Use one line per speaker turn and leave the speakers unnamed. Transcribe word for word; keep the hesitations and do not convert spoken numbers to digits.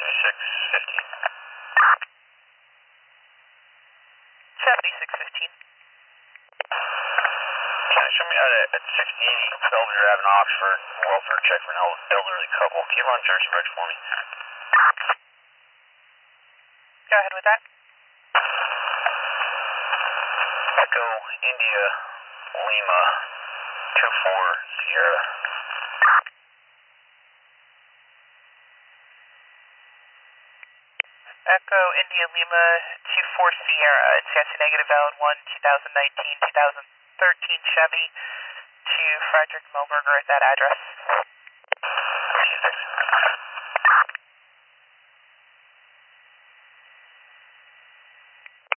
seventy-six fifteen.
seventy-six fifteen.
Can you show me out at, at sixty eighty Belvedere Avenue, Oxford, welfare check for an elderly couple. Can you run Jersey Bridge for me?
Go ahead with that.
Echo India Lima two four Sierra.
Echo India Lima two four Sierra. It's Yancey negative valid one twenty nineteen two thousand thirteen Chevy to Frederick Milberger at that address.